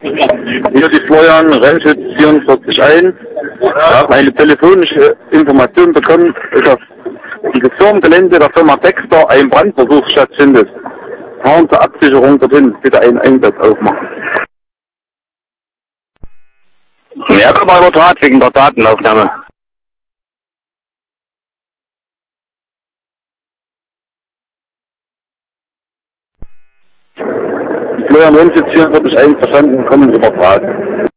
Hier die Florian Rennschütz 44 Ich habe eine telefonische Information bekommen, dass dieses Firmengelände der Firma Dexter ein Brandversuch stattfindet. Fahren zur Absicherung dorthin, bitte einen Einsatz aufmachen. Mehrkörper übertragen wegen der Datenaufnahme. Florian Rennschütz 44 verstanden, kommen übertragen.